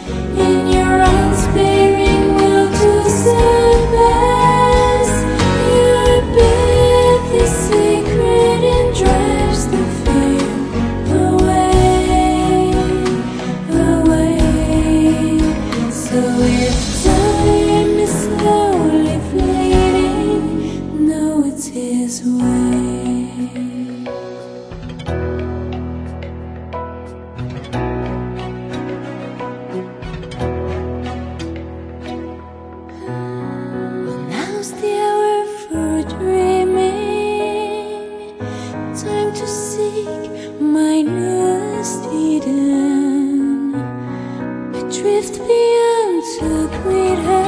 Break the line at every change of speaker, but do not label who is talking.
in your unsparing will to surpass. Your path is sacred and drives the fear away, away. So if time is slowly fleeting, know it's His way. Now's the hour for dreaming, time to seek my newest Eden, adrift beyond to greet her.